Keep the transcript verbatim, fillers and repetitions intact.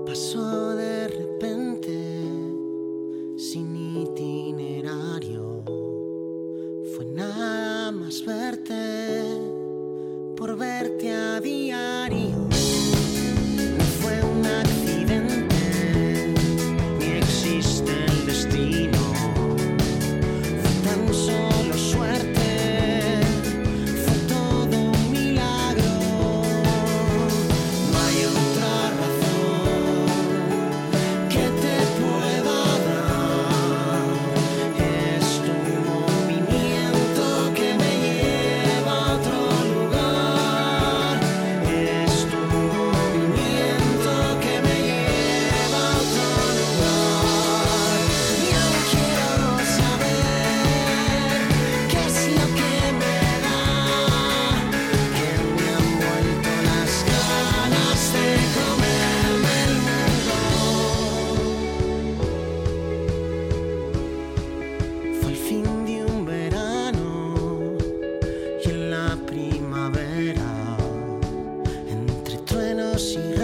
Pasó de repente, sin itinerario. Fue nada más verte, por verte a diario. No fue un accidente, ni existe el destino. Fue tan solo suerte, fue todo un milagro. No hay otra razón que te pueda dar. Es tu movimiento que me lleva a otro lugar. Es tu movimiento que me lleva a otro lugar. Y ahora quiero saber qué es lo que me da, que me han vuelto las ganas de comerme el mundo. Fue el fin de un verano y en la primavera, entre truenos y